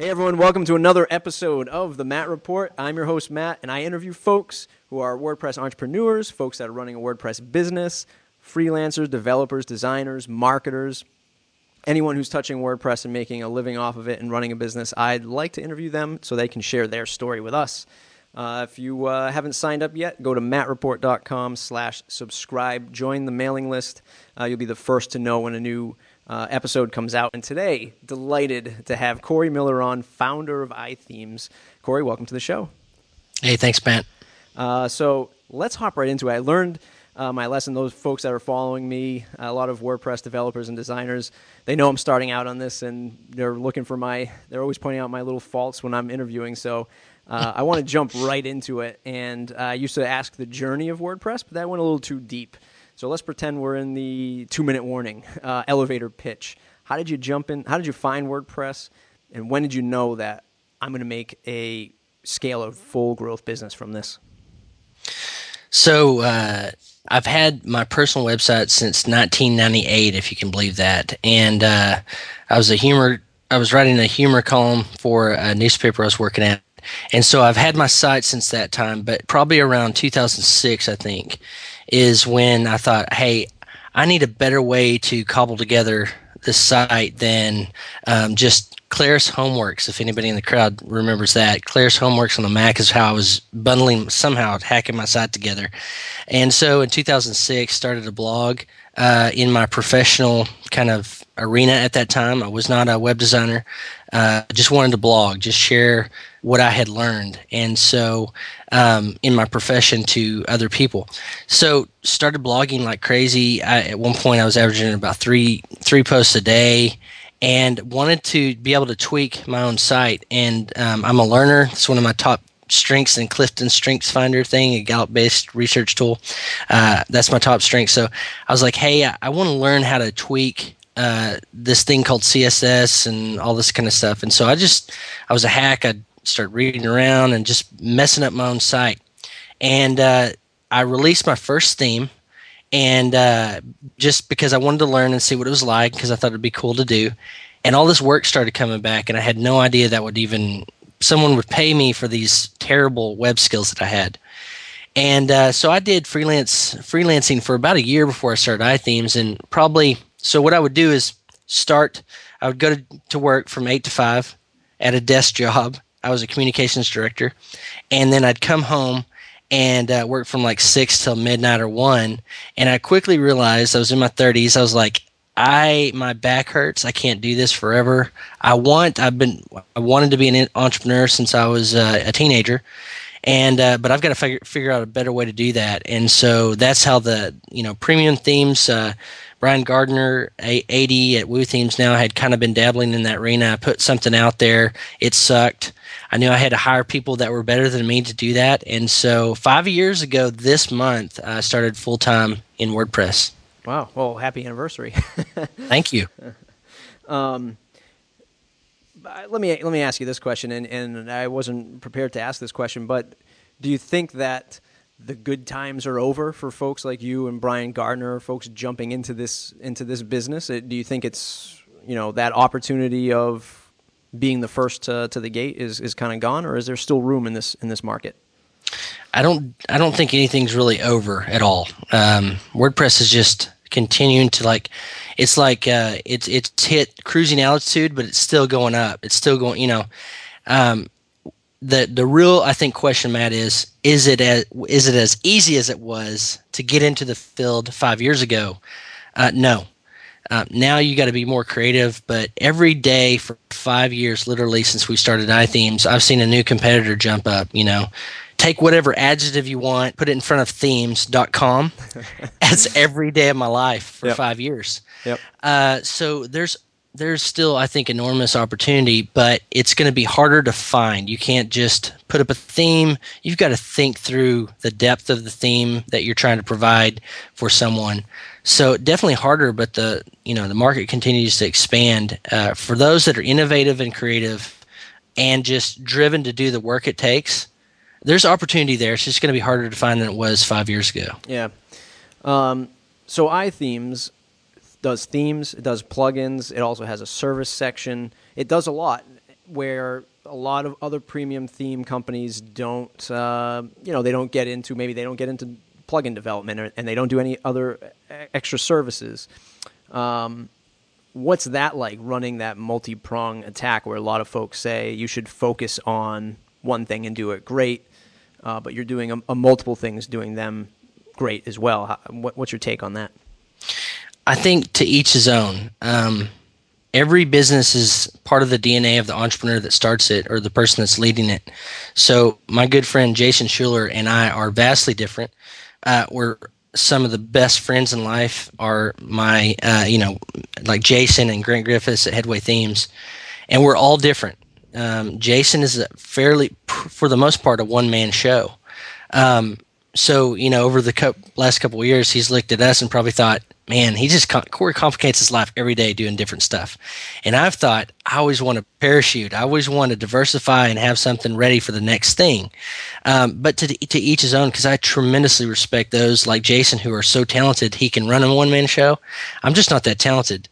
Hey everyone, welcome to another episode of the Matt Report. I'm your host, Matt, and I interview folks who are WordPress entrepreneurs, folks that are running a WordPress business, freelancers, developers, designers, marketers, anyone who's touching WordPress and making a living off of it and running a business. I'd like to interview them so they can share their story with us. If you haven't signed up yet, go to mattreport.com/subscribe. Join the mailing list. You'll be the first to know when a new episode comes out. And today, delighted to have Corey Miller on, founder of iThemes. Corey, welcome to the show. Hey, thanks, Matt. So let's hop right into it. I learned my lesson. Those folks that are following me, a lot of WordPress developers and designers, they know I'm starting out on this, and they're looking for they're always pointing out my little faults when I'm interviewing. So I want to jump right into it. And I used to ask the journey of WordPress, but that went a little too deep. So let's pretend we're in the 2-minute warning, elevator pitch. How did you jump in? How did you find WordPress? And when did you know that I'm going to make a scale of full growth business from this? So I've had my personal website since 1998, if you can believe that. And I was writing a humor column for a newspaper I was working at. And so I've had my site since that time, but probably around 2006, I think, is when I thought, hey, I need a better way to cobble together this site than just Claris Homeworks. If anybody in the crowd remembers that, Claris Homeworks on the Mac is how I was hacking my site together. And so in 2006, started a blog in my professional kind of arena at that time. I was not a web designer. Just wanted to blog, just share what I had learned. And so in my profession to other people. So started blogging like crazy. At one point I was averaging about three posts a day and wanted to be able to tweak my own site. And I'm a learner. It's one of my top strengths in Clifton Strengths Finder thing, a Gallup-based research tool. That's my top strength. So I was like, hey, I want to learn how to tweak this thing called CSS and all this kind of stuff. And so I was a hack. I'd start reading around and just messing up my own site. And I released my first theme, and just because I wanted to learn and see what it was like, because I thought it'd be cool to do. And all this work started coming back, and I had no idea that someone would pay me for these terrible web skills that I had. And so I did freelancing for about a year before I started iThemes. And so what I would do is I would go to work from 8 to 5 at a desk job. I was a communications director. And then I'd come home and work from like 6 till midnight or 1. And I quickly realized, I was in my 30s, I was like, my back hurts. I can't do this forever. I wanted to be an entrepreneur since I was a teenager. And but I've got to figure out a better way to do that. And so that's how the premium themes, Brian Gardner, AD at Woo Themes now, had kind of been dabbling in that arena. I put something out there. It sucked. I knew I had to hire people that were better than me to do that. And so 5 years ago this month, I started full-time in WordPress. Wow. Well, happy anniversary. Thank you. Let me ask you this question, and I wasn't prepared to ask this question, but do you think that the good times are over for folks like you and Brian Gardner, folks jumping into this business? Do you think it's that opportunity of being the first to the gate is kind of gone, or is there still room in this market? I don't think anything's really over at all. WordPress is just continuing to it's hit cruising altitude, but it's still going up. It's still going. The real, I think, question, Matt, is it as easy as it was to get into the field 5 years ago? No. Now you got to be more creative, but every day for 5 years, literally since we started iThemes, I've seen a new competitor jump up. Take whatever adjective you want, put it in front of themes.com. That's every day of my life for 5 years. Yep. So there's still, I think, enormous opportunity, but it's going to be harder to find. You can't just put up a theme. You've got to think through the depth of the theme that you're trying to provide for someone. So definitely harder, but the market continues to expand. For those that are innovative and creative and just driven to do the work it takes, there's opportunity there. It's just going to be harder to find than it was 5 years ago. Yeah. So iThemes does themes, it does plugins, it also has a service section. It does a lot. where a lot of other premium theme companies don't, they don't get into, maybe they don't get into plugin development, and they don't do any other extra services. What's that like, running that multi-prong attack where a lot of folks say you should focus on one thing and do it great, but you're doing a multiple things, doing them great as well? What's your take on that? I think to each his own. Every business is part of the DNA of the entrepreneur that starts it, or the person that's leading it. So my good friend Jason Schuler and I are vastly different. We're some of the best friends in life are my, like Jason and Grant Griffiths at Headway Themes, and we're all different. Jason is for the most part, a one-man show. So, over the last couple of years, he's looked at us and probably thought, man, Corey complicates his life every day doing different stuff. And I've thought, I always want to parachute. I always want to diversify and have something ready for the next thing. But to each his own, because I tremendously respect those like Jason who are so talented, he can run a one-man show. I'm just not that talented.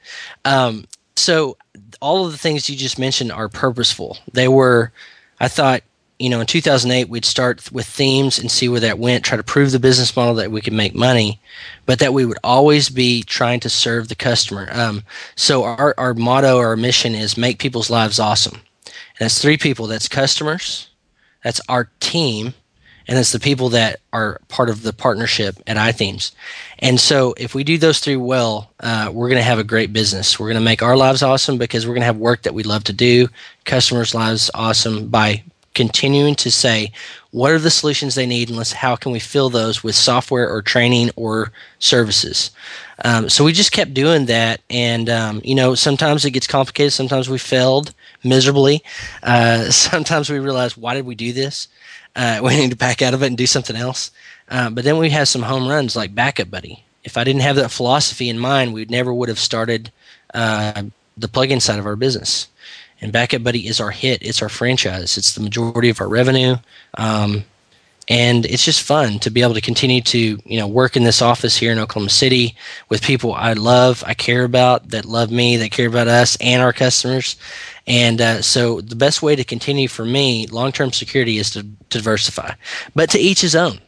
So all of the things you just mentioned are purposeful. I thought, in 2008, we'd start with themes and see where that went, try to prove the business model that we could make money, but that we would always be trying to serve the customer. So our motto, our mission is make people's lives awesome. And that's three people. That's customers, that's our team, and that's the people that are part of the partnership at iThemes. And so if we do those three well, we're going to have a great business. We're going to make our lives awesome because we're going to have work that we love to do, customers' lives awesome by continuing to say, what are the solutions they need, and how can we fill those with software or training or services? So we just kept doing that, and sometimes it gets complicated. Sometimes we failed miserably. Sometimes we realized, why did we do this? We need to back out of it and do something else. But then we have some home runs like Backup Buddy. If I didn't have that philosophy in mind, we never would have started the plugin side of our business. And Backup Buddy is our hit. It's our franchise. It's the majority of our revenue. And it's just fun to be able to continue to, work in this office here in Oklahoma City with people I love, I care about, that love me, that care about us and our customers. And so the best way to continue for me, long-term security, is to diversify. But to each his own,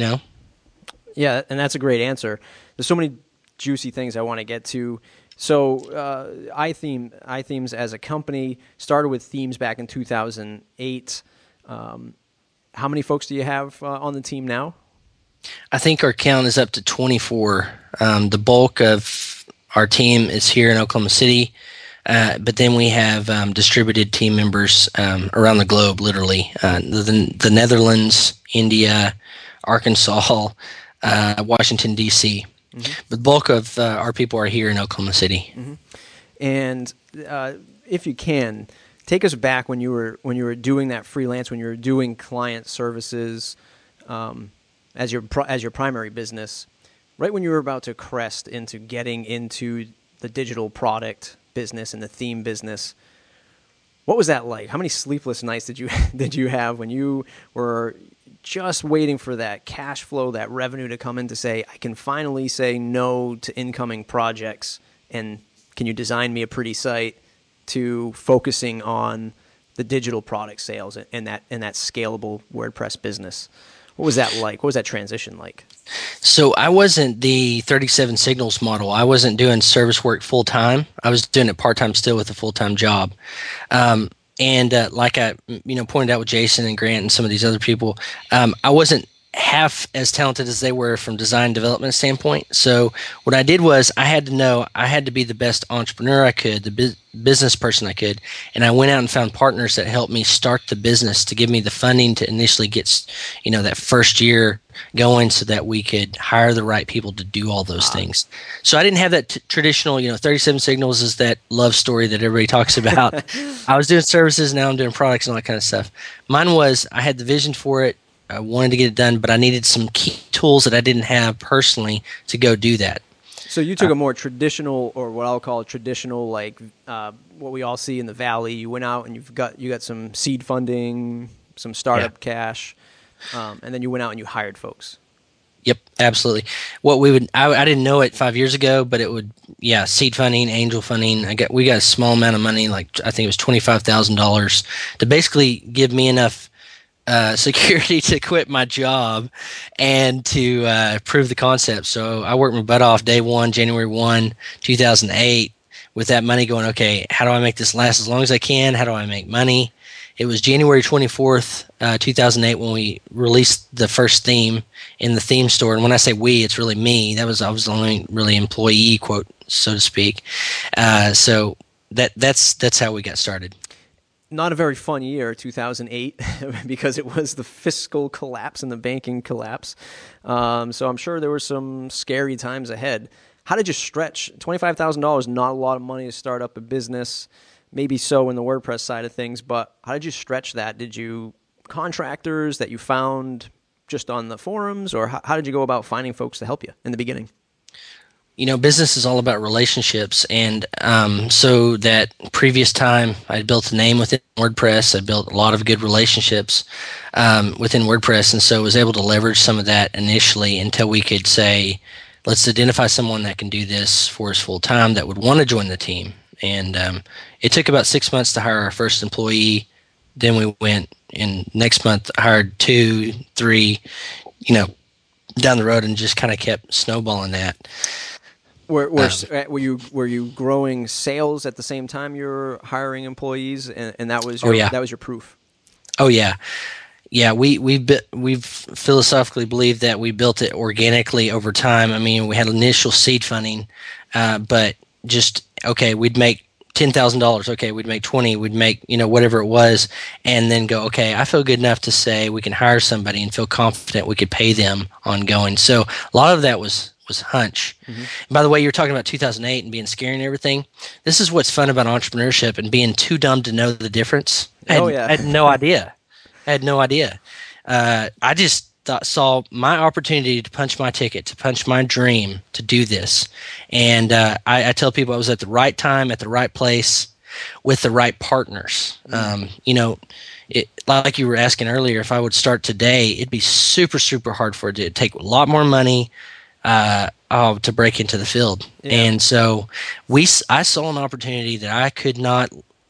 Yeah, and that's a great answer. There's so many juicy things I want to get to. So iThemes as a company started with themes back in 2008. How many folks do you have on the team now? I think our count is up to 24. The bulk of our team is here in Oklahoma City, but then we have distributed team members around the globe, literally. The Netherlands, India, Arkansas, Washington, D.C., mm-hmm. But the bulk of our people are here in Oklahoma City. Mm-hmm. And if you can, take us back when you were doing that freelance, when you were doing client services as your primary business, right when you were about to crest into getting into the digital product business and the theme business. What was that like? How many sleepless nights did you have when you were just waiting for that cash flow, that revenue to come in to say, I can finally say no to incoming projects, and can you design me a pretty site, to focusing on the digital product sales and that scalable WordPress business? What was that like? What was that transition like? So I wasn't the 37 Signals model. I wasn't doing service work full time. I was doing it part time still with a full time job. And like I, pointed out with Jason and Grant and some of these other people, I wasn't half as talented as they were from design development standpoint. So what I did was I had to be the best entrepreneur I could, the business person I could, and I went out and found partners that helped me start the business to give me the funding to initially get, that first year going so that we could hire the right people to do all those things. So I didn't have that traditional, 37 Signals is that love story that everybody talks about. I was doing services, now I'm doing products and all that kind of stuff. Mine was, I had the vision for it. I wanted to get it done, but I needed some key tools that I didn't have personally to go do that. So you took a more traditional, or what I'll call traditional, like what we all see in the Valley. You went out and you got some seed funding, some startup cash, and then you went out and you hired folks. Yep, absolutely. I didn't know it 5 years ago, but it would seed funding, angel funding. We got a small amount of money, like I think it was $25,000, to basically give me enough security to quit my job and to prove the concept. So I worked my butt off day one, January 1, 2008, with that money going, okay, how do I make this last as long as I can? How do I make money? It was January 24th, 2008 when we released the first theme in the theme store. And when I say we, it's really me. I was the only really employee, quote, so to speak. So that's how we got started. Not a very fun year, 2008, because it was the fiscal collapse and the banking collapse. So I'm sure there were some scary times ahead. How did you stretch? $25,000, not a lot of money to start up a business. Maybe so in the WordPress side of things, but how did you stretch that? Did you contractors that you found just on the forums, or how did you go about finding folks to help you in the beginning? Business is all about relationships, and so that previous time I built a name within WordPress. I built a lot of good relationships within WordPress, and so I was able to leverage some of that initially until we could say, let's identify someone that can do this for us full time that would want to join the team. And it took about 6 months to hire our first employee. Then we went, and next month hired 2, 3, down the road, and just kind of kept snowballing that. Were you growing sales at the same time you were hiring employees, and that was that was your proof? Oh yeah. Yeah, we've philosophically believed that we built it organically over time. I mean, we had initial seed funding, but just okay, we'd make $10,000. Okay, we'd make 20. We'd make whatever it was, and then go. Okay, I feel good enough to say we can hire somebody and feel confident we could pay them ongoing. So a lot of that was hunch. Mm-hmm. And by the way, you're talking about 2008 and being scary and everything. This is what's fun about entrepreneurship and being too dumb to know the difference. I had no idea. I just saw my opportunity to punch my ticket, to punch my dream, to do this. And I tell people I was at the right time, at the right place, with the right partners. Like you were asking earlier, if I would start today, it'd be super, super hard for it. It'd take a lot more money to break into the field. Yeah. And so I saw an opportunity that I could not,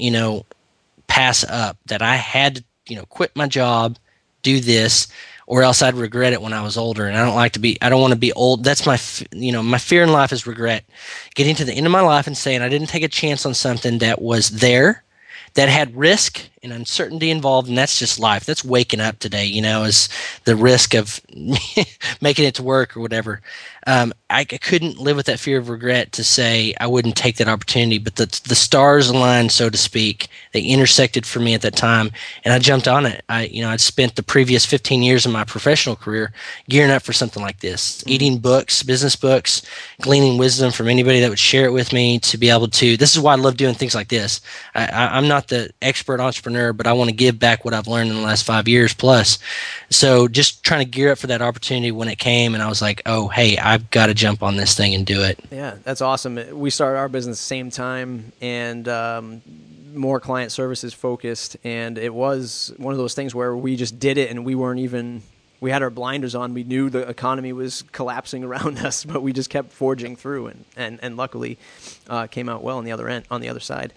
pass up, that I had to, quit my job, do this, or else I'd regret it when I was older. And I don't want to be old. That's my fear in life is regret. Getting to the end of my life and saying I didn't take a chance on something that was there, that had risk and uncertainty involved, and that's just life. That's waking up today, is the risk of making it to work or whatever. I couldn't live with that fear of regret to say I wouldn't take that opportunity, but the stars aligned, so to speak. They intersected for me at that time, and I jumped on it. I'd spent the previous 15 years of my professional career gearing up for something like this, eating books, business books, gleaning wisdom from anybody that would share it with me to be able to. This is why I love doing things like this. I'm not the expert entrepreneur, but I want to give back what I've learned in the last 5 years plus. So just trying to gear up for that opportunity when it came, and I was like, oh, hey, I've got to jump on this thing and do it. Yeah, that's awesome. We started our business at the same time, and more client services focused, and it was one of those things where we just did it, and we had our blinders on. We knew the economy was collapsing around us, but we just kept forging through, and luckily came out well on the other side.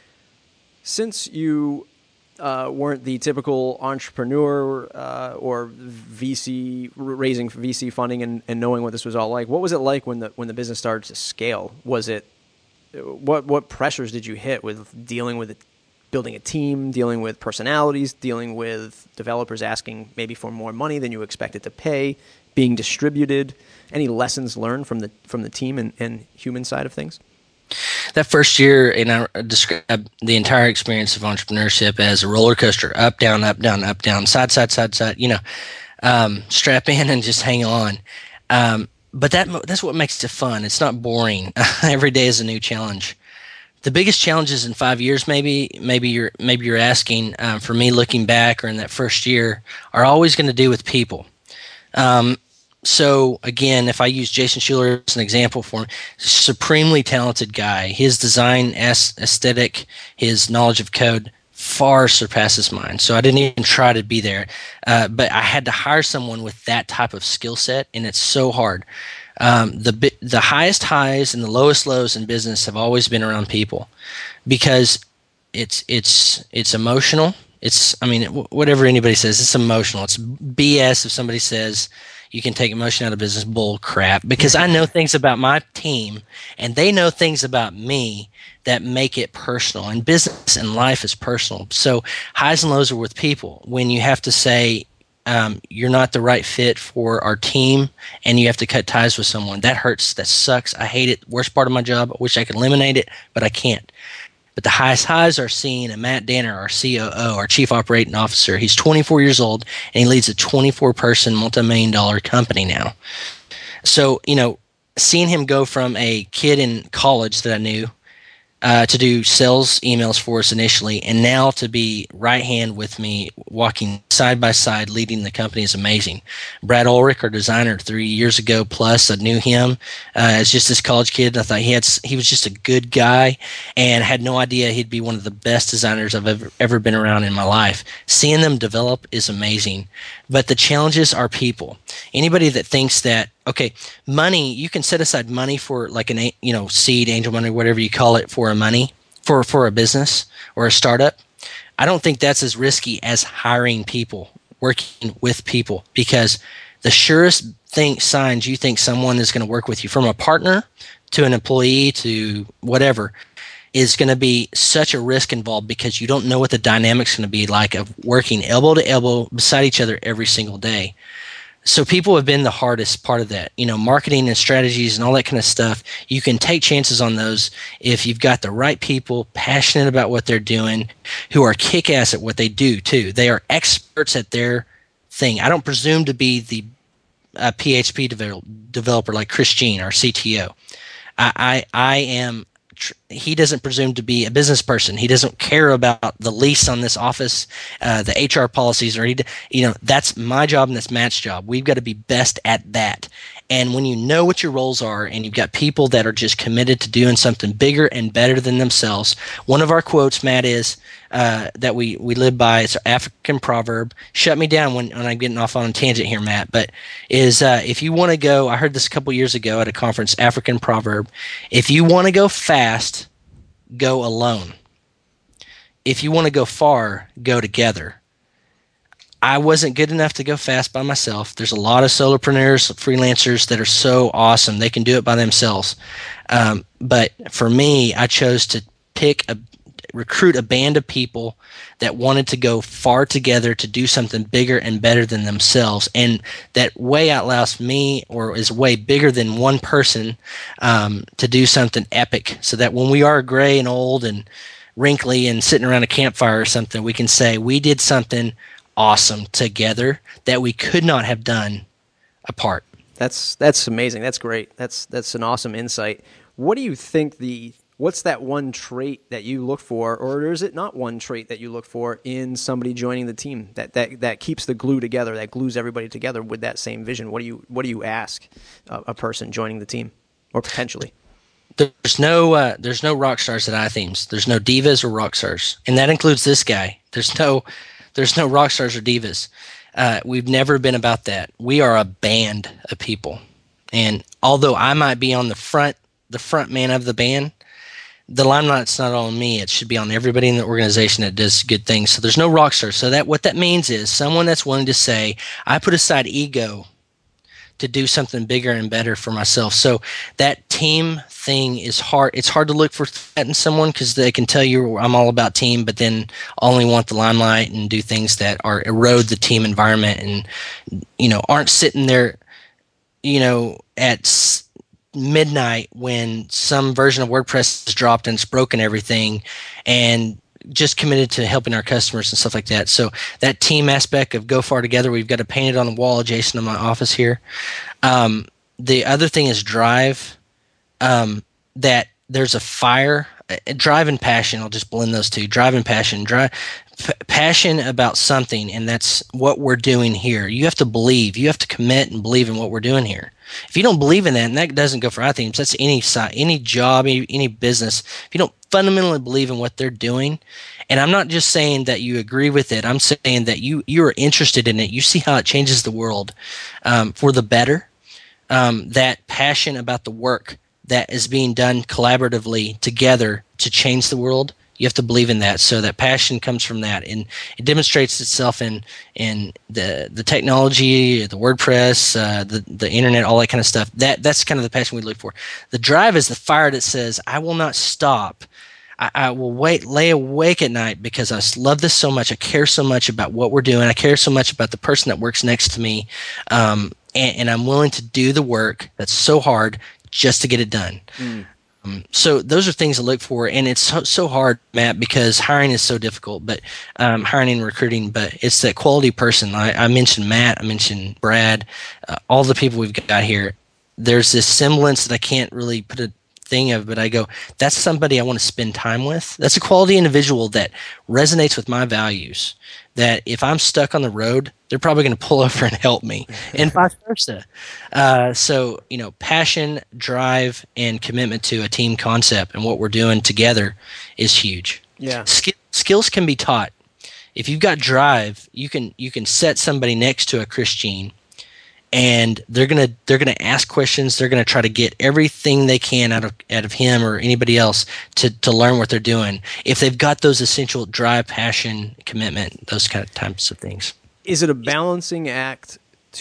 Since you weren't the typical entrepreneur or VC, raising VC funding and knowing what this was all like, what was it like when the business started to scale? Was it what pressures did you hit with dealing with it, building a team, dealing with personalities, dealing with developers asking maybe for more money than you expected to pay, being distributed? Any lessons learned from the team and human side of things? That first year, and I describe the entire experience of entrepreneurship as a roller coaster: up, down, up, down, up, down, side, side, side, side. Strap in and just hang on. But that's what makes it fun. It's not boring. Every day is a new challenge. The biggest challenges in 5 years, maybe you're asking, for me looking back, or in that first year, are always going to do with people. So again, if I use Jason Schuler as an example for me, supremely talented guy. His design aesthetic, his knowledge of code far surpasses mine. So I didn't even try to be there. But I had to hire someone with that type of skill set, and it's so hard. The highest highs and the lowest lows in business have always been around people, because it's emotional. Whatever anybody says, it's emotional. It's BS if somebody says you can take emotion out of business. Bull crap. Because I know things about my team, and they know things about me that make it personal. And business and life is personal. So highs and lows are with people. When you have to say, you're not the right fit for our team, and you have to cut ties with someone, that hurts. That sucks. I hate it. Worst part of my job. I wish I could eliminate it, but I can't. But the highest highs are seeing a Matt Danner, our COO, our Chief Operating Officer. He's 24 years old, and he leads a 24-person, multi-million-dollar company now. So, seeing him go from a kid in college that I knew to do sales emails for us initially, and now to be right hand with me, walking side by side, leading the company, is amazing. Brad Ulrich, our designer, 3 years ago plus, I knew him as just this college kid. I thought he was just a good guy, and had no idea he'd be one of the best designers I've ever been around in my life. Seeing them develop is amazing, but the challenges are people. Anybody that thinks that, okay, money, you can set aside money for like seed, angel money, whatever you call it, for a business or a startup. I don't think that's as risky as hiring people, working with people, because the surest signs you think someone is going to work with you, from a partner to an employee to whatever, is going to be such a risk involved, because you don't know what the dynamic's going to be like of working elbow to elbow beside each other every single day. So people have been the hardest part of that. Marketing and strategies and all that kind of stuff, you can take chances on those if you've got the right people passionate about what they're doing, who are kick-ass at what they do too. They are experts at their thing. I don't presume to be the PHP developer like Chris Jean, our CTO. I am. He doesn't presume to be a business person. He doesn't care about the lease on this office, the HR policies, or that's my job and that's Matt's job. We've got to be best at that. And when you know what your roles are, and you've got people that are just committed to doing something bigger and better than themselves. One of our quotes, Matt, is that we live by. It's an African proverb. Shut me down when I'm getting off on a tangent here, Matt. But is if you want to go, I heard this a couple years ago at a conference, African proverb. If you want to go fast, go alone. If you want to go far, go together. I wasn't good enough to go fast by myself. There's a lot of solopreneurs, freelancers that are so awesome. They can do it by themselves. But for me, I chose to recruit a band of people that wanted to go far together to do something bigger and better than themselves. And that way outlasts me, or is way bigger than one person, to do something epic, so that when we are gray and old and wrinkly and sitting around a campfire or something, we can say we did something awesome together that we could not have done apart. That's amazing. That's great. That's an awesome insight. What do you think what's that one trait that you look for, or is it not one trait that you look for in somebody joining the team that keeps the glue together, that glues everybody together with that same vision? What do you ask a person joining the team, or potentially? There's no rock stars at iThemes. There's no divas or rock stars, and that includes this guy. There's no rock stars or divas. We've never been about that. We are a band of people, and although I might be on the front man of the band, the limelight's not on me. It should be on everybody in the organization that does good things. So there's no rock stars. So what that means is someone that's willing to say, I put aside ego to do something bigger and better for myself. So that team thing is hard. It's hard to look for that in someone, because they can tell you I'm all about team, but then only want the limelight and do things that erode the team environment, and aren't sitting there at midnight when some version of WordPress is dropped and it's broken everything, and just committed to helping our customers and stuff like that. So that team aspect of go far together, we've got it painted on the wall adjacent to my office here. The other thing is drive, that there's a fire, drive and passion. I'll just blend those two, drive and passion. Passion about something, and that's what we're doing here. You have to believe, you have to commit and believe in what we're doing here. If you don't believe in that, and that doesn't go for iThemes, that's any job, any business. If you don't fundamentally believe in what they're doing, and I'm not just saying that you agree with it, I'm saying that you are interested in it. You see how it changes the world for the better. that passion about the work that is being done collaboratively together to change the world. You have to believe in that. So that passion comes from that, and it demonstrates itself in the technology, the WordPress, the internet, all that kind of stuff. That's kind of the passion we look for. The drive is the fire that says, "I will not stop. I will lay awake at night because I love this so much. I care so much about what we're doing. I care so much about the person that works next to me, and I'm willing to do the work that's so hard just to get it done." So those are things to look for, and it's so hard, Matt, because hiring is so difficult. But hiring and recruiting, but it's that quality person. I mentioned Matt, I mentioned Brad, all the people we've got here. There's this semblance that I can't really put a thing of, but I go, that's somebody I want to spend time with. That's a quality individual that resonates with my values. That if I'm stuck on the road, they're probably going to pull over and help me, and vice versa. So, passion, drive, and commitment to a team concept and what we're doing together is huge. Yeah. Skills can be taught. If you've got drive, you can set somebody next to a Christine, and they're gonna ask questions. They're gonna try to get everything they can out of him or anybody else to learn what they're doing. If they've got those essential drive, passion, commitment, those kind of types of things. Is it a balancing act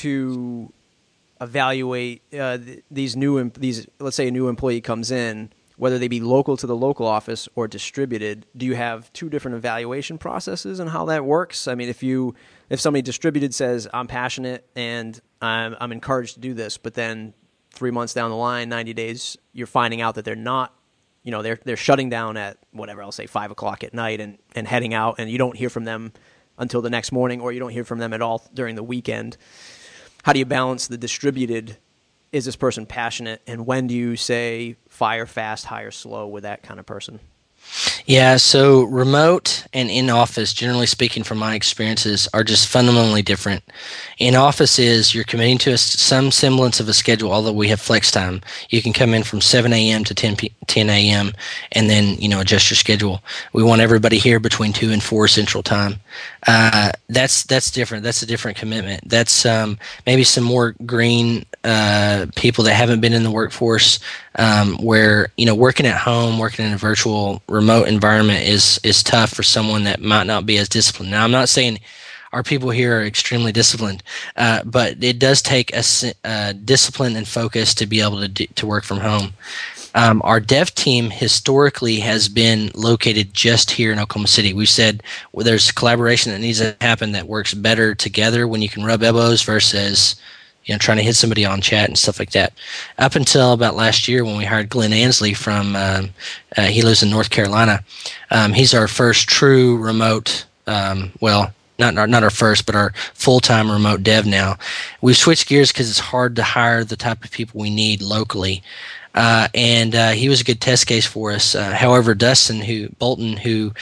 to evaluate these let's say a new employee comes in, whether they be local to the local office or distributed? Do you have two different evaluation processes and how that works? I mean, if somebody distributed says, "I'm passionate and I'm encouraged to do this," but then 3 months down the line, 90 days, you're finding out that they're not, they're shutting down at whatever, I'll say 5:00 at night and heading out, and you don't hear from them until the next morning, or you don't hear from them at all during the weekend. How do you balance the distributed, is this person passionate, and when do you say fire fast, hire slow with that kind of person? Yeah, so remote and in office, generally speaking, from my experiences, are just fundamentally different. In office is you're committing to some semblance of a schedule, although we have flex time. You can come in from 7 a.m. to 10 a.m. and then, adjust your schedule. We want everybody here between 2 and 4 Central Time. That's different. That's a different commitment. That's maybe some more green people that haven't been in the workforce, where working at home, working in a virtual remote environment is tough for someone that might not be as disciplined. Now, I'm not saying our people here are extremely disciplined, but it does take a discipline and focus to be able to work from home. Our dev team historically has been located just here in Oklahoma City. We've said there's collaboration that needs to happen that works better together when you can rub elbows versus trying to hit somebody on chat and stuff like that. Up until about last year when we hired Glenn Ansley from, he lives in North Carolina. He's our first true remote, not our first, but our full-time remote dev now. We've switched gears because it's hard to hire the type of people we need locally. And he was a good test case for us. However, Dustin Bolton, who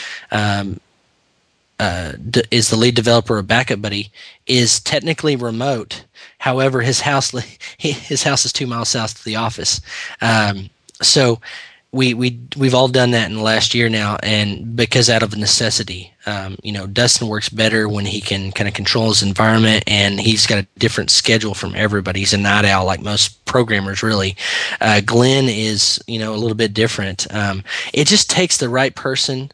is the lead developer of Backup Buddy, is technically remote. However, his house is 2 miles south of the office. So we've all done that in the last year now, and because out of necessity, Dustin works better when he can kind of control his environment, and he's got a different schedule from everybody. He's a night owl like most programmers, really. Glenn is a little bit different. It just takes the right person.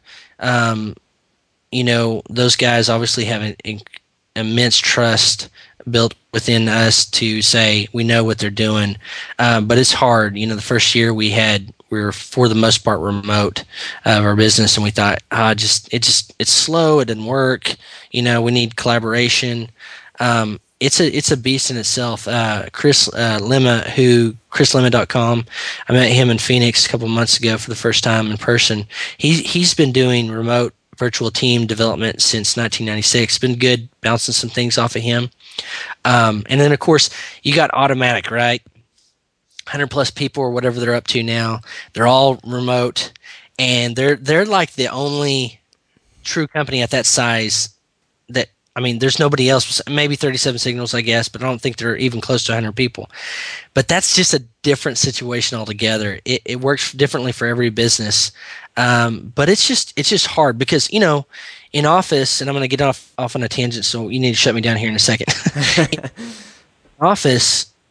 Those guys obviously have an immense trust built within us to say we know what they're doing, but it's hard. The first year we were for the most part remote of our business, and we thought, it's slow, it didn't work. We need collaboration. It's a beast in itself. Chris Lemma, chrislemma.com, I met him in Phoenix a couple months ago for the first time in person. He's been doing remote virtual team development since 1996. Been good, bouncing some things off of him. And then, of course, you got Automatic, right? 100 plus people or whatever they're up to now. They're all remote, and they're like the only true company at that size that, there's nobody else, maybe 37 Signals, I guess, but I don't think they're even close to 100 people. But that's just a different situation altogether. It works differently for every business. But it's just hard because, in office, and I'm going to get off on a tangent, so you need to shut me down here in a second. In office,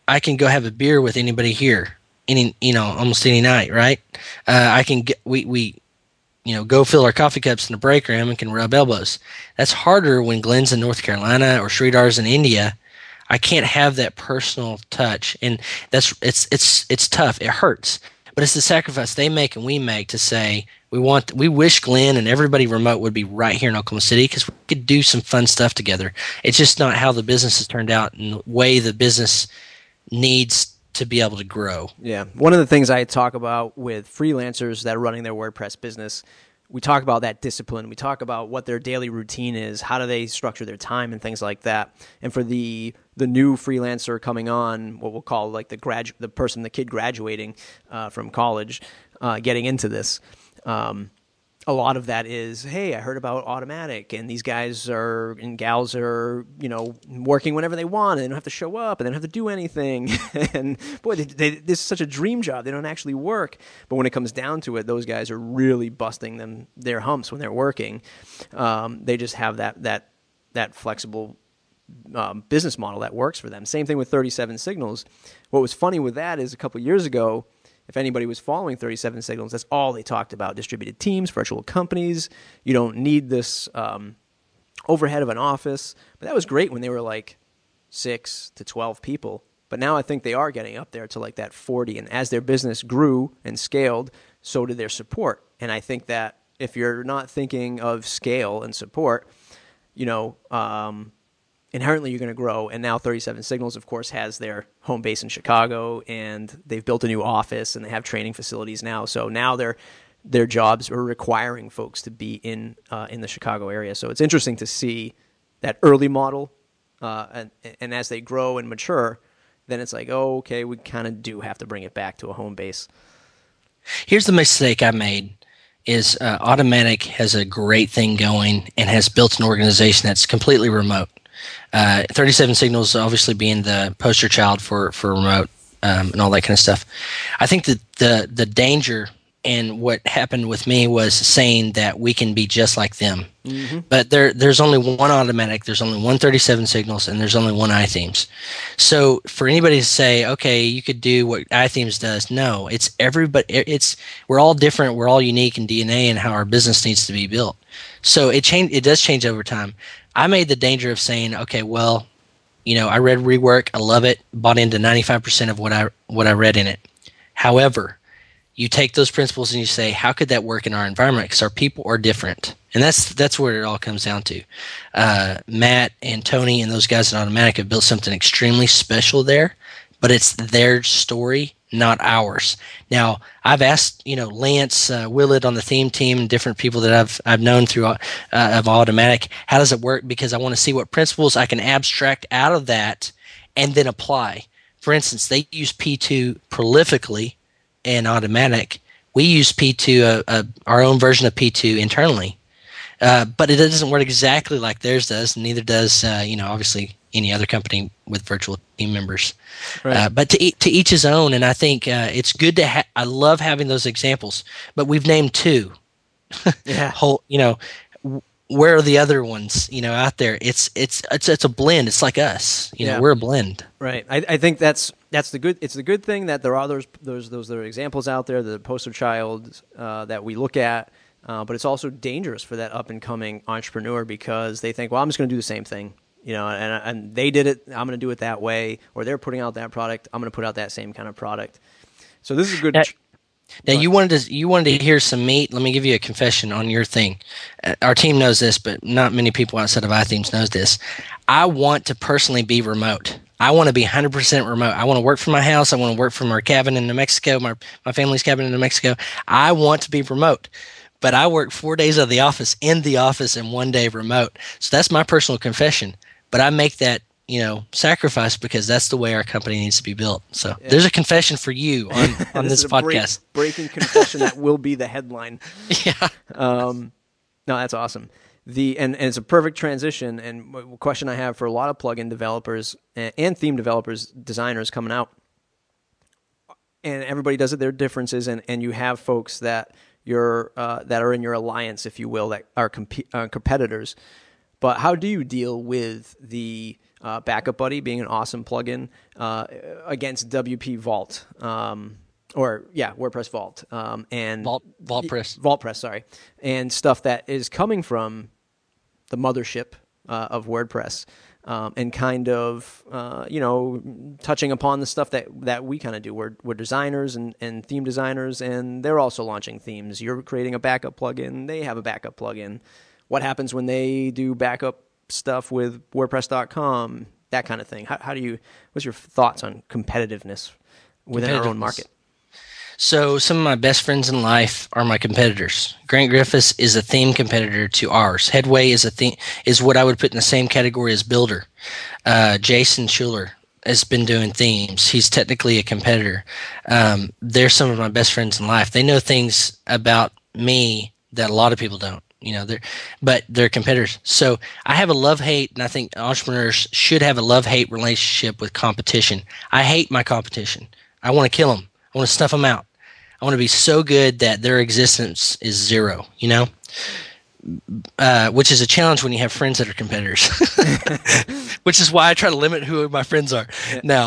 I can go have a beer with anybody here, almost any night, right? I can get we go fill our coffee cups in the break room and can rub elbows. That's harder when Glenn's in North Carolina or Sridhar's in India. I can't have that personal touch, and it's tough. It hurts, but it's the sacrifice they make and we make to say we wish Glenn and everybody remote would be right here in Oklahoma City because we could do some fun stuff together. It's just not how the business has turned out and the way the business needs to be able to grow. Yeah. One of the things I talk about with freelancers that are running their WordPress business, we talk about that discipline. We talk about what their daily routine is, how do they structure their time and things like that. And for the new freelancer coming on, what we'll call like the kid graduating from college, getting into this, a lot of that is, hey, I heard about Automattic, and these guys and gals are, working whenever they want, and they don't have to show up, and they don't have to do anything. And boy, this is such a dream job. They don't actually work. But when it comes down to it, those guys are really busting their humps when they're working. They just have that flexible business model that works for them. Same thing with 37 Signals. What was funny with that is a couple years ago, if anybody was following 37 Signals, that's all they talked about: distributed teams, virtual companies. You don't need this overhead of an office. But that was great when they were like 6 to 12 people. But now I think they are getting up there to like that 40. And as their business grew and scaled, so did their support. And I think that if you're not thinking of scale and support, inherently you're going to grow. And now 37 Signals, of course, has their home base in Chicago, and they've built a new office, and they have training facilities now. So now their jobs are requiring folks to be in the Chicago area. So it's interesting to see that early model, and as they grow and mature, then it's like, oh, okay, we kind of do have to bring it back to a home base. Here's the mistake I made. Is Automattic has a great thing going and has built an organization that's completely remote. 37 Signals obviously being the poster child for remote and all that kind of stuff. I think that the danger and what happened with me was saying that we can be just like them. Mm-hmm. But there's only one Automattic, there's only one 37 Signals, and there's only one iThemes. So for anybody to say, okay, you could do what iThemes does, no, it's everybody. We're all different, we're all unique in DNA and how our business needs to be built. So it does change over time. I made the danger of saying, okay, well, I read Rework, I love it, bought into 95% of what I read in it. However, you take those principles and you say, how could that work in our environment? Because our people are different, and that's where it all comes down to. Matt and Tony and those guys at Automattic have built something extremely special there, but it's their story, not ours. Now, I've asked, Lance Willett on the theme team and different people that I've known through of Automattic, how does it work? Because I want to see what principles I can abstract out of that and then apply. For instance, they use P2 prolifically in Automattic. We use P2, our own version of P2 internally, but it doesn't work exactly like theirs does, and neither does, obviously any other company with virtual team members. Right. But to each his own, and I think it's good to I love having those examples, but we've named two. Yeah. Where are the other ones, out there? It's a blend. It's like us, we're a blend. Right. I think it's the good thing that there are those examples out there, the poster child that we look at, but it's also dangerous for that up and coming entrepreneur because they think, well, I'm just going to do the same thing. And they did it, I'm going to do it that way, or they're putting out that product, I'm going to put out that same kind of product. So this is a good. Now you wanted to hear some meat. Let me give you a confession on your thing. Our team knows this, but not many people outside of iThemes knows this. I want to personally be remote. I want to be 100% remote. I want to work from my house. I want to work from our cabin in New Mexico, my family's cabin in New Mexico. I want to be remote. But I work 4 days in the office, and 1 day remote. So that's my personal confession. But I make that, sacrifice because that's the way our company needs to be built. So There's a confession for you on this podcast. Breaking confession that will be the headline. Yeah. No, that's awesome. And it's a perfect transition. And a question I have for a lot of plugin developers and theme developers, designers coming out, and everybody does it. Their differences, and you have folks that that are in your alliance, if you will, that are competitors. But how do you deal with the Backup Buddy being an awesome plugin against WP Vault, WordPress Vault, and VaultPress, sorry, and stuff that is coming from the mothership of WordPress, and kind of touching upon the stuff that we kind of do. We're designers and theme designers, and they're also launching themes. You're creating a backup plugin; they have a backup plugin. What happens when they do backup stuff with WordPress.com? That kind of thing. What's your thoughts on competitiveness within our own market? So some of my best friends in life are my competitors. Grant Griffiths is a theme competitor to ours. Headway is what I would put in the same category as Builder. Jason Schuler has been doing themes. He's technically a competitor. They're some of my best friends in life. They know things about me that a lot of people don't. But they're competitors. So I have a love-hate, and I think entrepreneurs should have a love-hate relationship with competition. I hate my competition. I want to kill them. I want to snuff them out. I want to be so good that their existence is zero, which is a challenge when you have friends that are competitors, which is why I try to limit who my friends are now.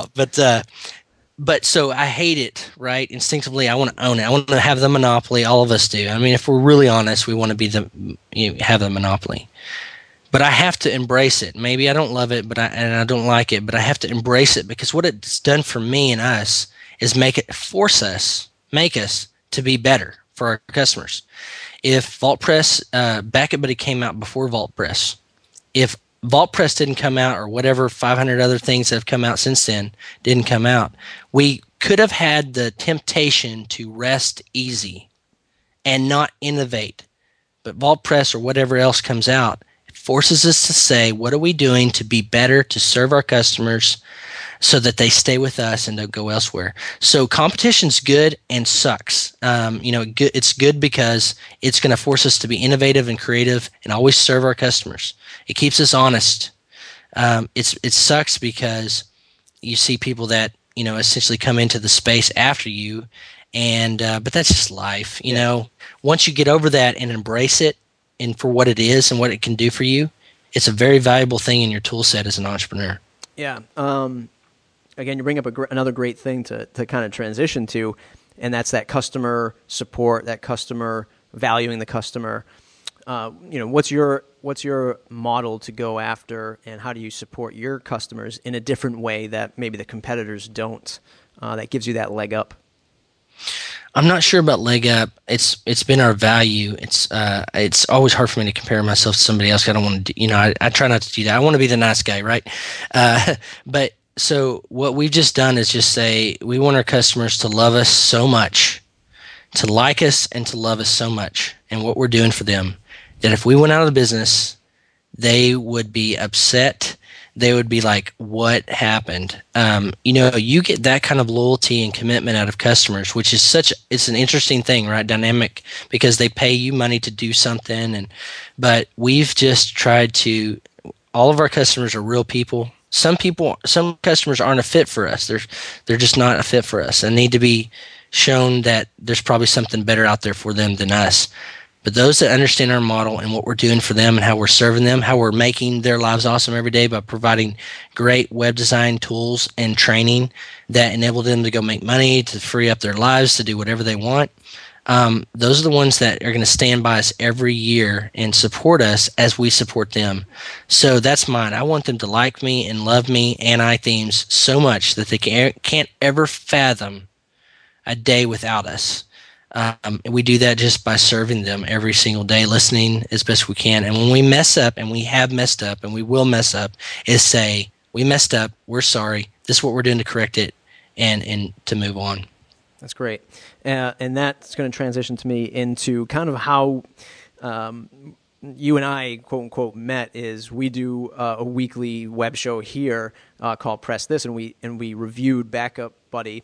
But so I hate it, right? Instinctively, I want to own it. I want to have the monopoly. All of us do. I mean, if we're really honest, we want to have the monopoly. But I have to embrace it. Maybe I don't love it, and I don't like it, but I have to embrace it because what it's done for me and us is make us to be better for our customers. If VaultPress, Backup Buddy came out before VaultPress, if VaultPress didn't come out, or whatever 500 other things that have come out since then didn't come out, we could have had the temptation to rest easy and not innovate. But VaultPress or whatever else comes out, it forces us to say, what are we doing to be better, to serve our customers so that they stay with us and don't go elsewhere? So competition's good and sucks. It's good because it's going to force us to be innovative and creative and always serve our customers. It keeps us honest. It sucks because you see people that essentially come into the space after you, and but that's just life. Once you get over that and embrace it and for what it is and what it can do for you, it's a very valuable thing in your tool set as an entrepreneur. Yeah. Again, you bring up another great thing to kind of transition to, and that's that customer support, that customer valuing the customer. What's your model to go after, and how do you support your customers in a different way that maybe the competitors don't? That gives you that leg up. I'm not sure about leg up. It's been our value. It's always hard for me to compare myself to somebody else. I don't want to. I try not to do that. I want to be the nice guy, right? But so what we've just done is just say we want our customers to love us so much, to like us, and to love us so much, and what we're doing for them, that if we went out of the business, they would be upset. They would be like, what happened? You get that kind of loyalty and commitment out of customers, which is it's an interesting thing, right? Dynamic, because they pay you money to do something. But we've just tried to, all of our customers are real people. Some customers aren't a fit for us. They're just not a fit for us and need to be shown that there's probably something better out there for them than us. But those that understand our model and what we're doing for them and how we're serving them, how we're making their lives awesome every day by providing great web design tools and training that enable them to go make money, to free up their lives, to do whatever they want, those are the ones that are going to stand by us every year and support us as we support them. So that's mine. I want them to like me and love me and iThemes so much that they can't ever fathom a day without us. We do that just by serving them every single day, listening as best we can. And when we mess up, and we have messed up, and we will mess up, is say, we messed up, we're sorry, this is what we're doing to correct it, and to move on. That's great. And that's going to transition to me into kind of how you and I, quote unquote, met. Is we do a weekly web show here called Press This, and we reviewed Backup Buddy,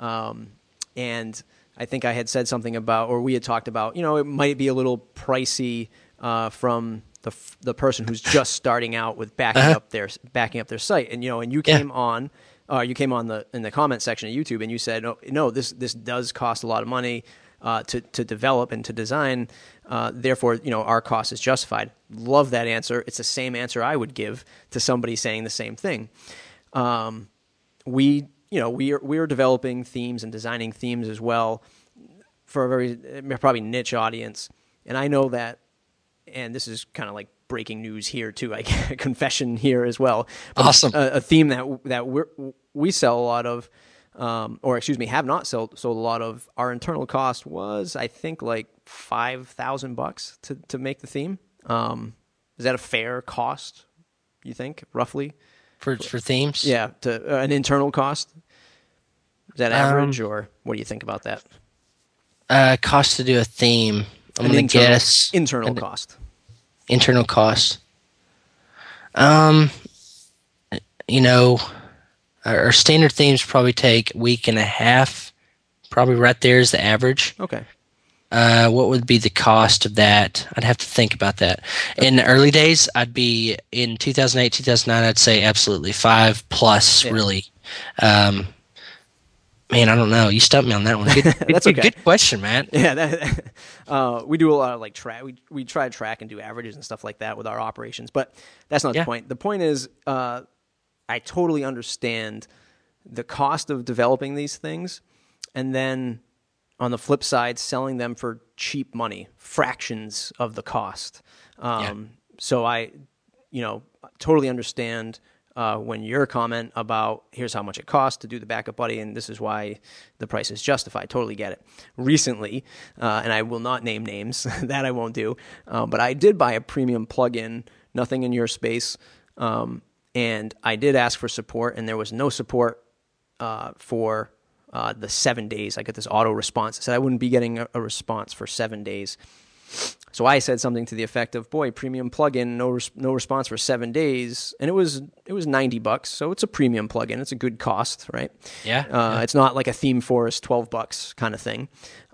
and I think I had said something about, or we had talked about, it might be a little pricey from the person who's just starting out with backing up their site, and you came on. You came on in the comment section of YouTube, and you said, no, this does cost a lot of money. to develop and to design. Therefore, our cost is justified. Love that answer. It's the same answer I would give to somebody saying the same thing. We are developing themes and designing themes as well for a very probably niche audience. And I know that, and this is kind of like breaking news here too, I confession here as well. But awesome. A theme that we sell a lot of, have not sold a lot of. Our internal cost was, I think, like $5,000 to make the theme. Is that a fair cost, you think, roughly? For themes? Yeah, to an internal cost. Is that average, or what do you think about that? Cost to do a theme. I'm going to guess internal cost. Internal cost. Our standard themes probably take a week and a half. Probably right there is the average. Okay. What would be the cost of that? I'd have to think about that. In the early days, in 2008, 2009, I'd say absolutely 5+, really. Man, I don't know. You stumped me on that one. That's okay. Good question, Matt. Yeah, we do a lot of like track. We try to track and do averages and stuff like that with our operations, but that's not the point. The point is, I totally understand the cost of developing these things, and then on the flip side, selling them for cheap money, fractions of the cost. So I, totally understand when your comment about here's how much it costs to do the Backup Buddy, and this is why the price is justified. Totally get it. Recently, and I will not name names, that I won't do, but I did buy a premium plugin, nothing in your space, and I did ask for support, and there was no support for the 7 days. I got this auto response. It said I wouldn't be getting a response for 7 days. So I said something to the effect of, "Boy, premium plugin, no response for 7 days," and it was $90. So it's a premium plugin. It's a good cost, right? Yeah. It's not like a Theme Forest $12 kind of thing.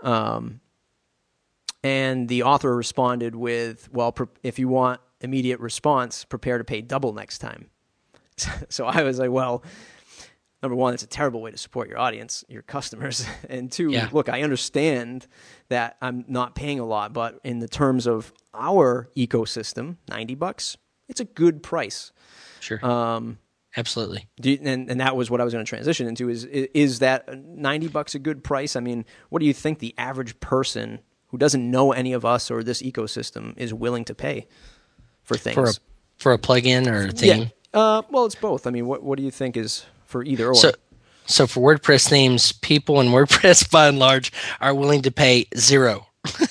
And the author responded with, "Well, if you want immediate response, prepare to pay double next time." So I was like, well, number one, it's a terrible way to support your audience, your customers. And two, look, I understand that I'm not paying a lot, but in the terms of our ecosystem, $90, it's a good price. Sure. Absolutely. And that was what I was going to transition into is that $90 a good price? I mean, what do you think the average person who doesn't know any of us or this ecosystem is willing to pay for things? For a plugin or a theme? Yeah. Well, it's both. I mean, what do you think is for either or? So for WordPress themes, people in WordPress by and large are willing to pay zero.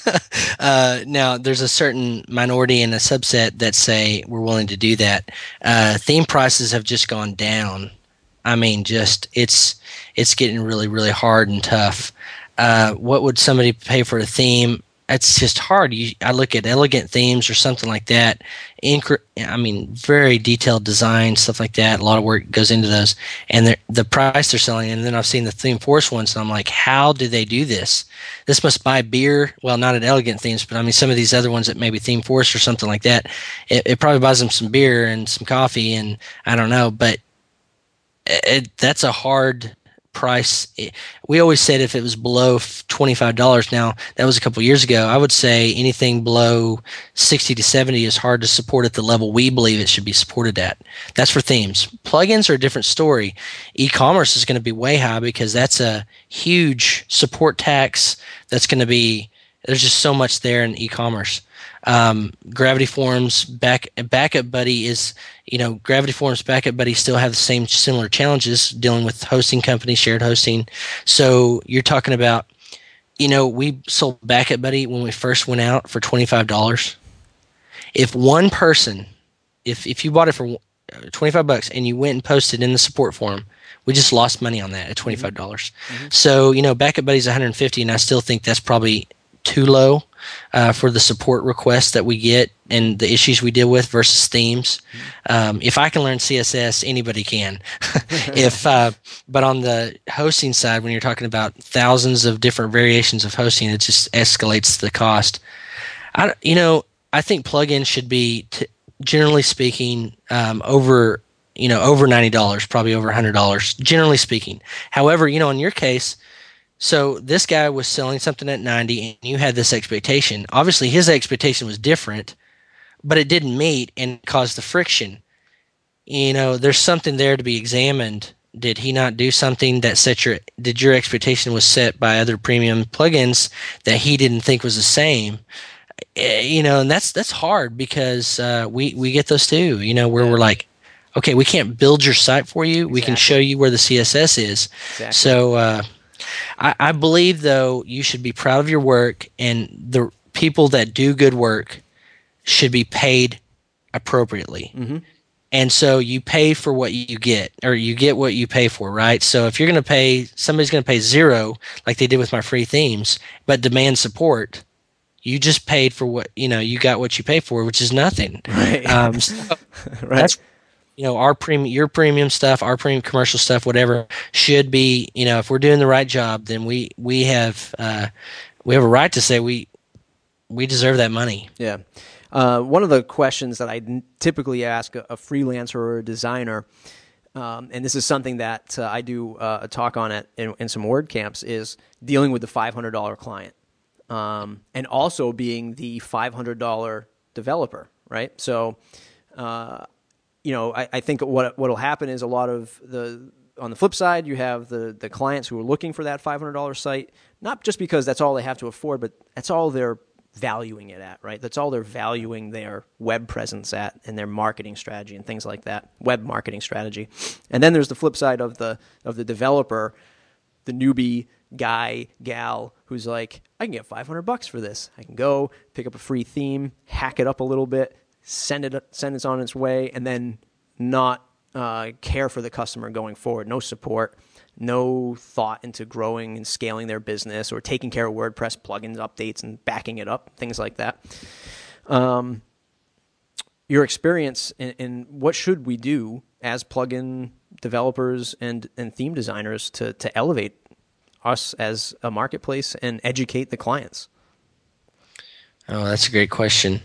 Now, there's a certain minority and a subset that say we're willing to do that. Theme prices have just gone down. I mean, it's getting really, really hard and tough. What would somebody pay for a theme? It's just hard. I look at elegant themes or something like that. Very detailed design, stuff like that. A lot of work goes into those. And the price they're selling. And then I've seen the Theme Force ones, and I'm like, how do they do this? This must buy beer. Well, not at Elegant Themes, but I mean, some of these other ones that maybe Theme Force or something like that, it probably buys them some beer and some coffee, and I don't know. But that's a hard price. We always said if it was below $25, now that was a couple years ago, I would say anything below 60 to 70 is hard to support at the level we believe it should be supported at. That's for themes. Plugins are a different story. E-commerce is going to be way high because that's a huge support tax. There's just so much there in e-commerce. Gravity Forms Backup Buddy is, Gravity Forms Backup Buddy still have the same similar challenges dealing with hosting companies, shared hosting. So you're talking about, we sold Backup Buddy when we first went out for $25. If one person, if you bought it for $25 and you went and posted in the support forum, we just lost money on that at $25. Mm-hmm. So, Backup Buddy's $150, and I still think that's probably too low for the support requests that we get and the issues we deal with versus themes. If I can learn CSS, anybody can. But on the hosting side, when you're talking about thousands of different variations of hosting, it just escalates the cost. I think plugins should be, generally speaking, over $90, probably over $100, generally speaking. However, in your case, So this guy was selling something at 90 and you had this expectation. Obviously his expectation was different, but it didn't meet and caused the friction. There's something there to be examined. Did he not do something that did your expectation was set by other premium plugins that he didn't think was the same? And that's hard because we get those too, where Yeah. we're like, okay, we can't build your site for you. We can show Exactly. you where the CSS is. Exactly. So I believe, though, you should be proud of your work, and the people that do good work should be paid appropriately. Mm-hmm. And so you pay for what you get, or you get what you pay for, right? So if you're going to pay, somebody's going to pay zero, like they did with my free themes, but demand support, you just paid for what, you got what you pay for, which is nothing. Right. So Right. that's, our premium, your premium stuff, our premium commercial stuff, whatever should be, if we're doing the right job, then we have a right to say we deserve that money. Yeah. One of the questions that I typically ask a freelancer or a designer, and this is something that I do a talk on in some WordCamps, is dealing with the $500 client, and also being the $500 developer, right? So, I think what'll happen is a lot of on the flip side, you have the clients who are looking for that $500 site, not just because that's all they have to afford, but that's all they're valuing it at, right? That's all they're valuing their web presence at and their marketing strategy and things like that, web marketing strategy. And then there's the flip side of the developer, the newbie guy, gal, who's like, I can get $500 for this. I can go pick up a free theme, hack it up a little bit, send it on its way, and then not care for the customer going forward. No support, no thought into growing and scaling their business or taking care of WordPress plugins updates and backing it up, things like that. Your experience in what should we do as plugin developers and theme designers to elevate us as a marketplace and educate the clients? Oh, that's a great question.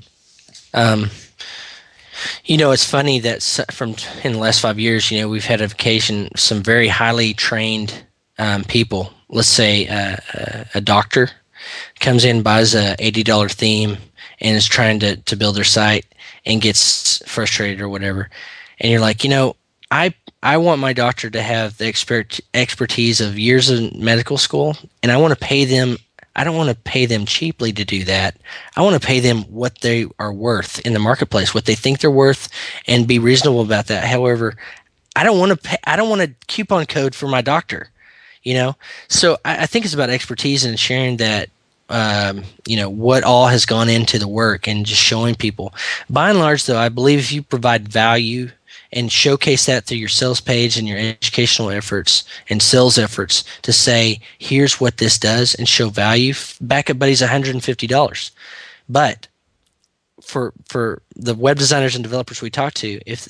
It's funny that from in the last 5 years, we've had some very highly trained people. Let's say a doctor comes in, buys a $80 theme, and is trying to build their site and gets frustrated or whatever. And you're like, I want my doctor to have the expertise of years of medical school, and I want to pay them. I don't want to pay them cheaply to do that. I want to pay them what they are worth in the marketplace, what they think they're worth, and be reasonable about that. However, I don't want to pay. I don't want to coupon code for my doctor. So I think it's about expertise and sharing that. What all has gone into the work and just showing people. By and large, though, I believe if you provide value and showcase that through your sales page and your educational efforts and sales efforts to say, here's what this does and show value. Backup Buddy's $150. But for the web designers and developers we talk to, if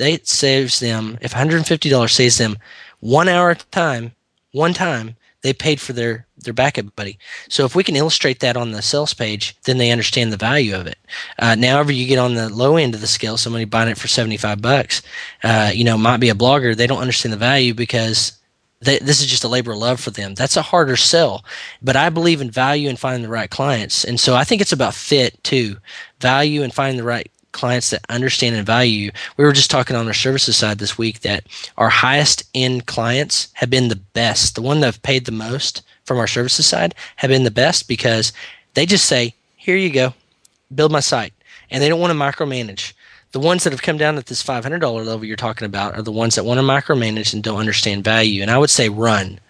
$150 saves them 1 hour at a time, one time, they paid for their backup buddy. So if we can illustrate that on the sales page, then they understand the value of it. Now, if you get on the low end of the scale, somebody buying it for $75, might be a blogger. They don't understand the value because this is just a labor of love for them. That's a harder sell. But I believe in value and finding the right clients. And so I think it's about fit too. Value and finding the right clients that understand and value you. We were just talking on our services side this week that our highest end clients have been the best. The one that have paid the most from our services side have been the best because they just say, here you go, build my site. And they don't want to micromanage. The ones that have come down at this $500 level you're talking about are the ones that want to micromanage and don't understand value. And I would say run.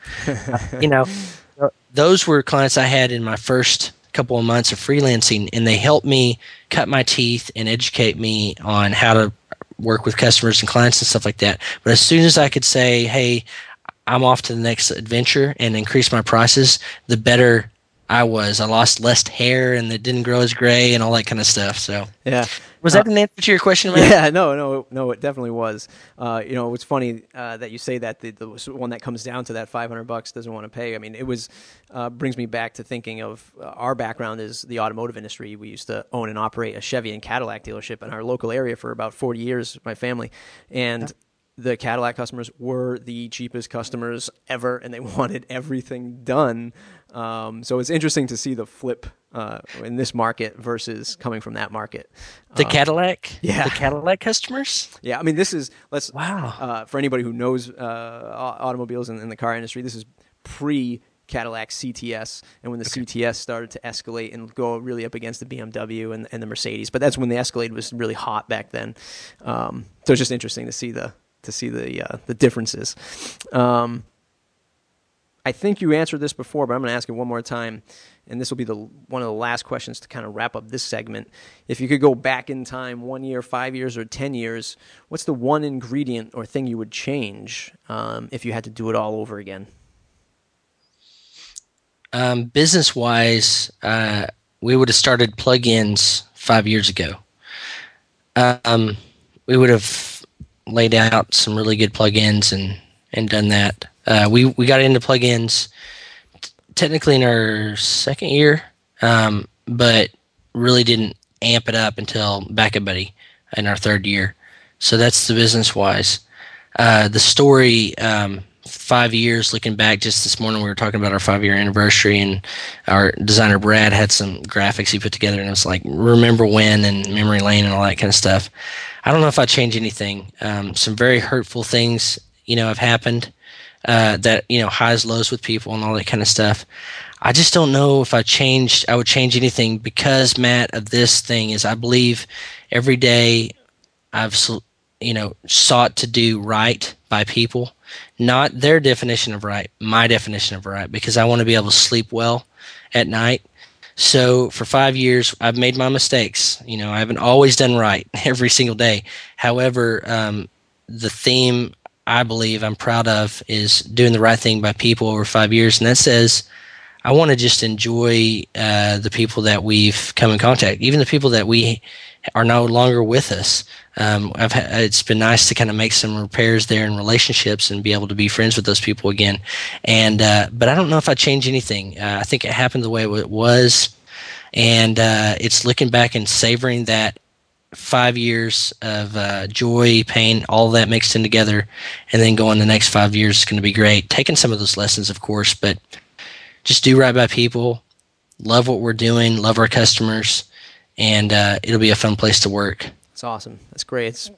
Those were clients I had in my first couple of months of freelancing, and they helped me cut my teeth and educate me on how to work with customers and clients and stuff like that. But as soon as I could say, hey, I'm off to the next adventure and increase my prices, the better I was. I lost less hair and it didn't grow as gray and all that kind of stuff. So Yeah. was that an answer to your question, man? Yeah, no, it definitely was. It's funny that you say that the one that comes down to that $500 doesn't want to pay. I mean, it was brings me back to thinking of our background is the automotive industry. We used to own and operate a Chevy and Cadillac dealership in our local area for about 40 years, my family, and the Cadillac customers were the cheapest customers ever, and they wanted everything done. So it's interesting to see the flip in this market versus coming from that market. The Cadillac? Yeah. The Cadillac customers? Yeah, I mean, this is Wow. for anybody who knows automobiles and in the car industry. This is pre Cadillac CTS, and when the CTS started to escalate and go really up against the BMW and the Mercedes, but that's when the Escalade was really hot back then. So it's just interesting to see the differences. I think you answered this before, but I'm going to ask it one more time, and this will be one of the last questions to kind of wrap up this segment. If you could go back in time 1 year, 5 years, or 10 years, what's the one ingredient or thing you would change if you had to do it all over again? Business-wise, we would have started plugins 5 years ago. We would have laid out some really good plugins and done that. We got into plugins technically in our second year, but really didn't amp it up until Backup Buddy in our third year. So that's the business-wise. The story, 5 years, looking back, just this morning we were talking about our 5-year anniversary, and our designer Brad had some graphics he put together, and it was like remember when and memory lane and all that kind of stuff. I don't know if I'd change anything. Some very hurtful things, have happened, that, highs, lows with people and all that kind of stuff. I just don't know if I would change anything, because, Matt, of this thing is I believe every day I've, sought to do right by people. Not their definition of right, my definition of right, because I want to be able to sleep well at night. So for 5 years, I've made my mistakes. I haven't always done right every single day. However, the theme I believe I'm proud of is doing the right thing by people over 5 years. And that says I want to just enjoy the people that we've come in contact, even the people that we are no longer with us. It's been nice to kind of make some repairs there in relationships and be able to be friends with those people again. And but I don't know if I change anything. I think it happened the way it was, and it's looking back and savoring that 5 years of joy, pain, all that mixed in together, and then going the next 5 years is going to be great. Taking some of those lessons, of course, but just do right by people, love what we're doing, love our customers, and it'll be a fun place to work. It's awesome. That's great.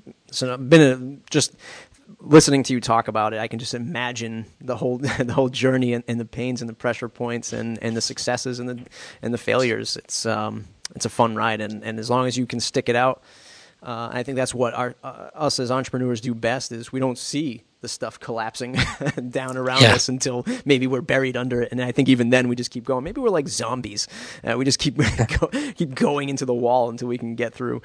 Just listening to you talk about it, I can just imagine the whole journey and the pains and the pressure points and the successes and the failures. It's a fun ride, and as long as you can stick it out, I think that's what us as entrepreneurs do best. Is we don't see the stuff collapsing down around us until maybe we're buried under it, and I think even then we just keep going. Maybe we're like zombies. We just keep keep going into the wall until we can get through.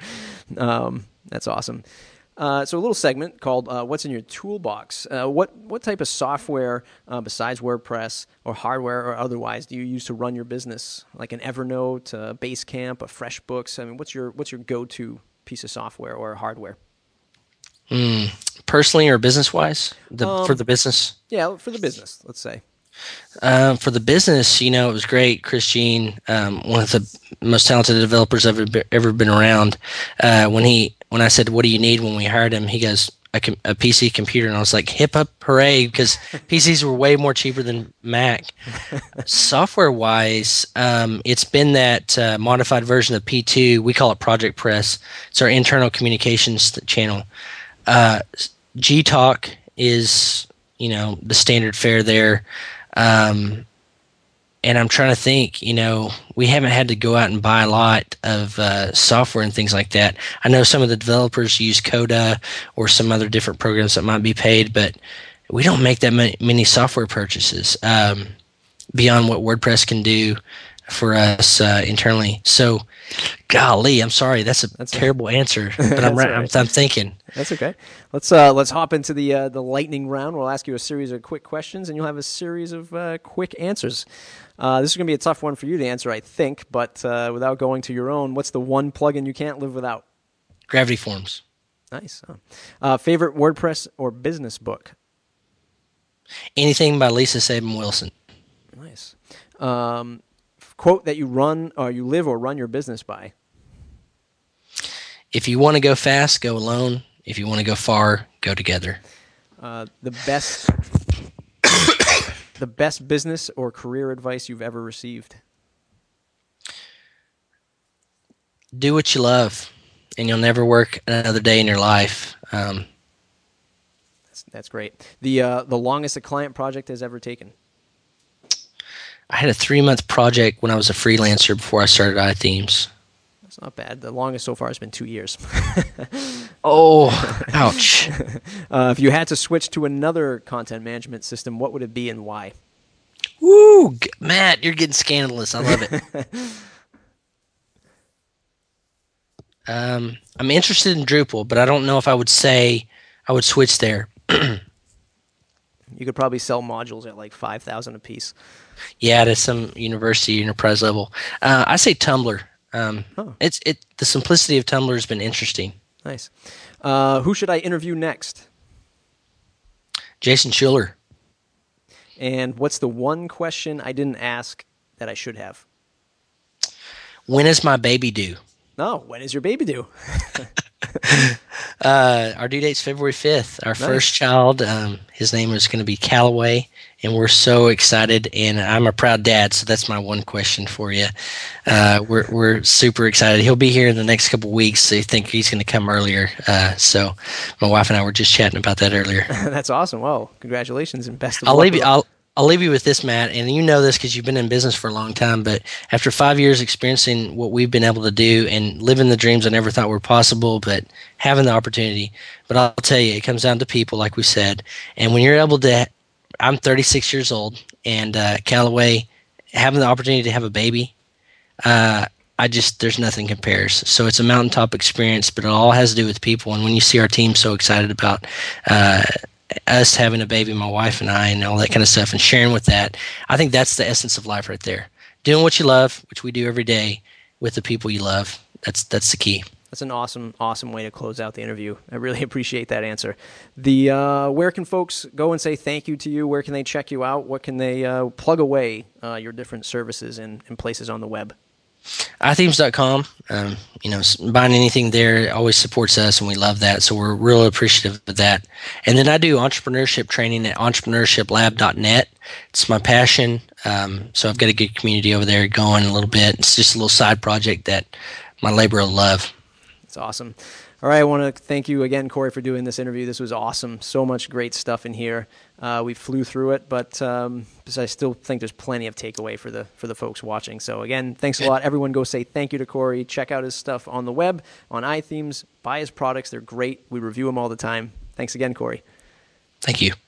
That's awesome. So a little segment called "What's in Your Toolbox?" What type of software besides WordPress or hardware or otherwise do you use to run your business? Like an Evernote, a Basecamp, a FreshBooks. I mean, what's your go-to piece of software or hardware? Personally or business-wise? For the business? Yeah, for the business, let's say. For the business, it was great. Chris Jean, one of the most talented developers I've ever been around. When I said, "What do you need?" when we hired him, he goes, "A PC computer," and I was like, "Hip up, hooray!" Because PCs were way more cheaper than Mac. Software-wise, it's been that modified version of P2. We call it Project Press. It's our internal communications channel. Gtalk is, the standard fare there. And I'm trying to think, we haven't had to go out and buy a lot of software and things like that. I know some of the developers use Coda or some other different programs that might be paid, but we don't make that many software purchases beyond what WordPress can do for us internally. So, golly, I'm sorry, that's a terrible answer, but I'm thinking. That's okay. Let's hop into the lightning round. We'll ask you a series of quick questions, and you'll have a series of quick answers. This is going to be a tough one for you to answer, I think, but without going to your own, what's the one plugin you can't live without? Gravity Forms. Nice. Favorite WordPress or business book? Anything by Lisa Sabin Wilson. Nice. Quote that you live or run your business by? If you want to go fast, go alone. If you want to go far, go together. The best, the best business or career advice you've ever received? Do what you love, and you'll never work another day in your life. That's great. The longest a client project has ever taken? I had a 3-month project when I was a freelancer before I started iThemes. That's not bad. The longest so far has been 2 years. Oh, ouch. If you had to switch to another content management system, what would it be and why? Woo, Matt, you're getting scandalous. I love it. I'm interested in Drupal, but I don't know if I would say I would switch there. You could probably sell modules at like 5,000 a piece. Yeah, to some university enterprise level. I say Tumblr. The simplicity of Tumblr has been interesting. Nice. Who should I interview next? Jason Schuler. And what's the one question I didn't ask that I should have? When is my baby due? No, when is your baby due? Our due date's February 5th. Our first child, his name is going to be Callaway, and we're so excited. And I'm a proud dad, so that's my one question for you. We're super excited. He'll be here in the next couple of weeks, so I think he's going to come earlier. So my wife and I were just chatting about that earlier. That's awesome. Well, congratulations and best of luck. I'll leave you with this, Matt, and you know this because you've been in business for a long time, but after 5 years experiencing what we've been able to do and living the dreams I never thought were possible, but having the opportunity, but I'll tell you, it comes down to people, like we said, and when you're able to, I'm 36 years old, and Callaway, having the opportunity to have a baby, there's nothing compares. So it's a mountaintop experience, but it all has to do with people, and when you see our team so excited about us having a baby, my wife and I, and all that kind of stuff, and sharing with that, I think that's the essence of life right there. Doing what you love, which we do every day, with the people you love. That's the key. That's an awesome way to close out the interview. I really appreciate that answer. Where can folks go and say thank you to you? Where can they check you out? What can they plug away your different services and places on the web? iThemes.com. Buying anything there always supports us, and we love that. So we're real appreciative of that. And then I do entrepreneurship training at entrepreneurshiplab.net. It's my passion. So I've got a good community over there going a little bit. It's just a little side project that my labor of love. It's awesome. All right, I want to thank you again, Corey, for doing this interview. This was awesome. So much great stuff in here. We flew through it, but I still think there's plenty of takeaway for the folks watching. So again, thanks a lot. Everyone go say thank you to Corey. Check out his stuff on the web, on iThemes. Buy his products. They're great. We review them all the time. Thanks again, Corey. Thank you.